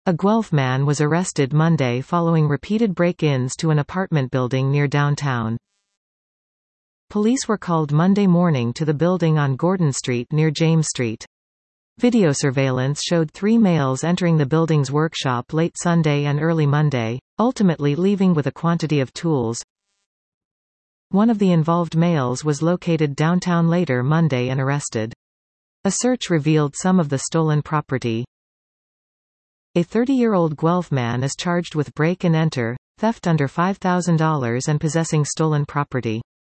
A Guelph man was arrested Monday following repeated break-ins to an apartment building near downtown. Police were called Monday morning to the building on Gordon Street near James Street. Video surveillance showed 3 males entering the building's workshop late Sunday and early Monday, ultimately leaving with a quantity of tools. One of the involved males was located downtown later Monday and arrested. A search revealed some of the stolen property. A 30-year-old Guelph man is charged with break and enter, theft under $5,000 and possessing stolen property.